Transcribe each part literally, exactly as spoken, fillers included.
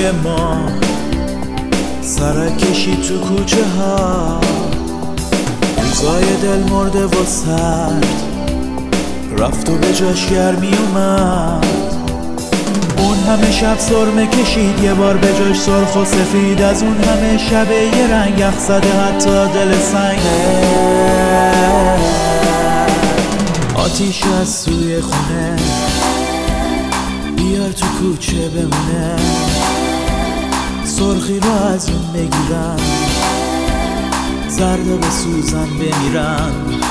ما سرک کشید تو کوچه ها، روزای دل مرده و سرد رفت و به جاش گرمی اومد. اون همه شب سرمه کشید یه بار به جاش سرخ و سفید، از اون همه شب یه رنگ یخ زده حتی دل سنگه. آتیش از سوی خونه بیار تو کوچه بمونه، سرخی رو از اون بگیرن، زرد و به سوزن بمیرن.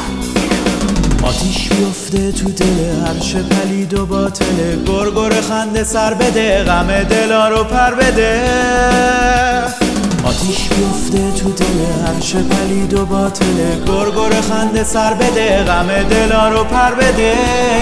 آتیش بیفته تو دل هر چه پلید و باطله، گرگر خنده سر بده، غم دلا رو پر بده. آتیش بیفته تو دل هر چه پلید و باطله، گرگر خنده سر بده، غم دلا رو پر بده.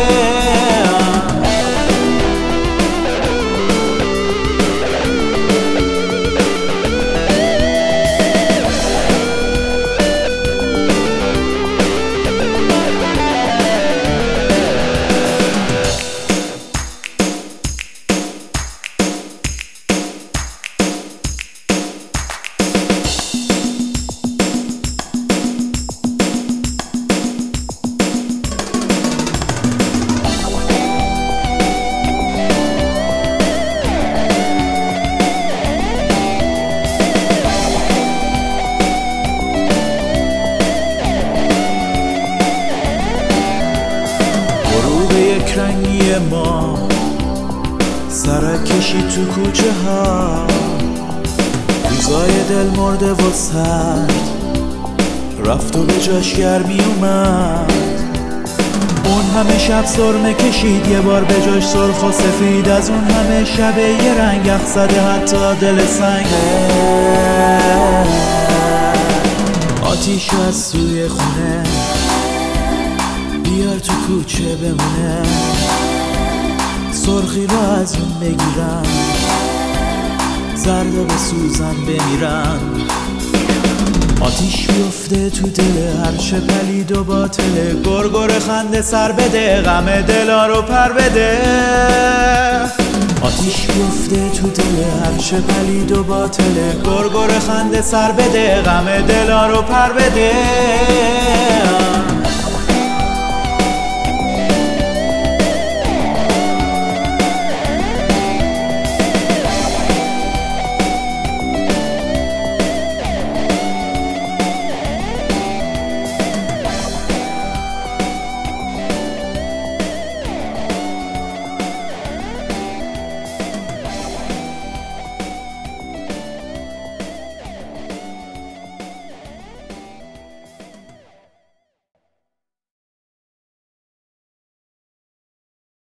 یک رنگی ما سرک کشید تو کوچه ها، روزای دل مرده و سرد رفت و به جاش گرمی اومد. اون همه شب سرمه کشید یه بار به جاش سرخ و سفید، از اون همه شب یه رنگ یخ زده حتی دل سنگه. آتیش از سوی خونه بیار تو کوچه بمونه، سرخی رو از اون بگیرن، زرد و به سوزن بمیرن. آتیش بیفته تو دل هر چه پلید و باطله، گرگر خنده سر بده، غم دلا رو پر بده. آتیش بیفته تو دل هر چه پلید و باطله، گرگر خنده سر بده، غم دلا رو پر بده.